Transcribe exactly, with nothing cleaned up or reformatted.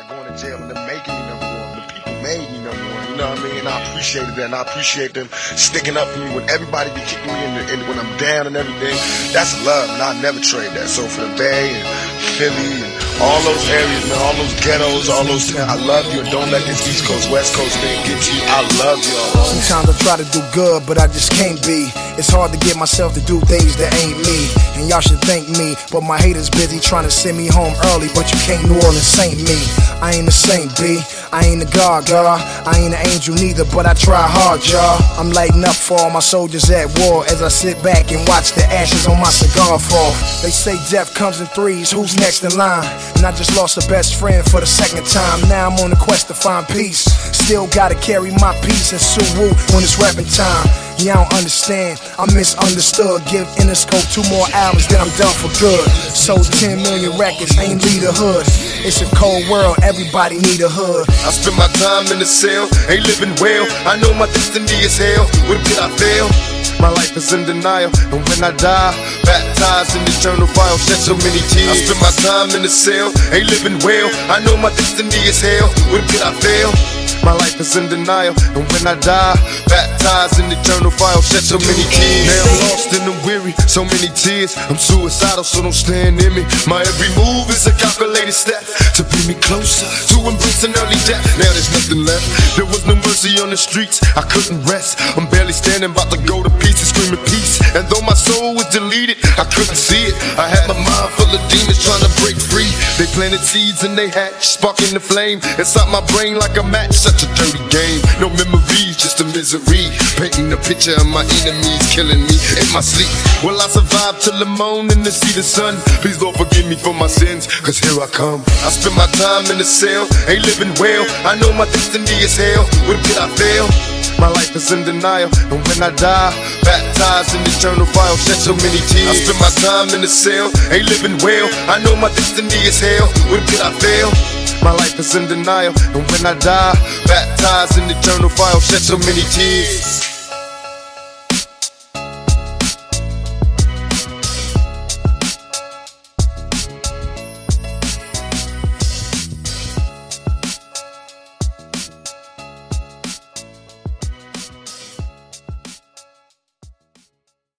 going to jail and them making me number one. The people made me number one, you know what I mean? And I appreciated that, and I appreciate them sticking up for me when everybody be kicking me in, the, in when I'm down and everything. That's love, and I'll never trade that. So for the Bay and Philly and all those areas, man, all those ghettos, all those things, I love you, and don't let this East Coast, West Coast thing get to you. I love y'all. Sometimes I try to do good, but I just can't be. It's hard to get myself to do things that ain't me. And y'all should thank me, but my haters busy trying to send me home early. But you can't New Orleans saint me. I ain't the saint, B. I ain't a god, God. I ain't an angel neither, but I try hard, y'all. I'm lighting up for all my soldiers at war as I sit back and watch the ashes on my cigar fall. They say death comes in threes, who's next in line? And I just lost a best friend for the second time. Now I'm on a quest to find peace. Still gotta carry my peace and Suwu when it's rapping time. Yeah, I don't understand, I'm misunderstood. Give Interscope two more albums, then I'm done for good. Sold ten million records, ain't lead a hood. It's a cold world, everybody need a hood. I spend my time in the cell, ain't living well. I know my destiny is hell, when did I fail? My life is in denial, and when I die, baptized in eternal fire, shed so many tears. I spend my time in the cell, ain't living well. I know my destiny is hell, when did I fail? My life is in denial, and when I die, baptized in eternal fire, shed so many tears. Now I'm lost and I'm weary, so many tears. I'm suicidal, so don't stand near me. My every move is a calculated step to bring me closer to embracing early death. Now there's nothing left, there was no mercy on the streets. I couldn't rest, I'm barely standing, about to go to pieces, screaming peace. And though my soul was deleted, I couldn't see it. I had my mind full of demons trying to break free. They planted seeds and they hatched, sparking the flame inside my brain like a match. Such a dirty game, no memories, just a misery. Painting a picture of my enemies killing me in my sleep. Will I survive till the morning to see the sun? Please Lord forgive me for my sins, cause here I come. I spend my time in the cell, ain't living well. I know my destiny is hell, when did I fail? My life is in denial, and when I die, baptized in eternal fire, shed so many tears. I spend my time in the cell, ain't living well. I know my destiny is hell, when did I fail? My life is in denial, and when I die, baptized in eternal fire, shed so many tears.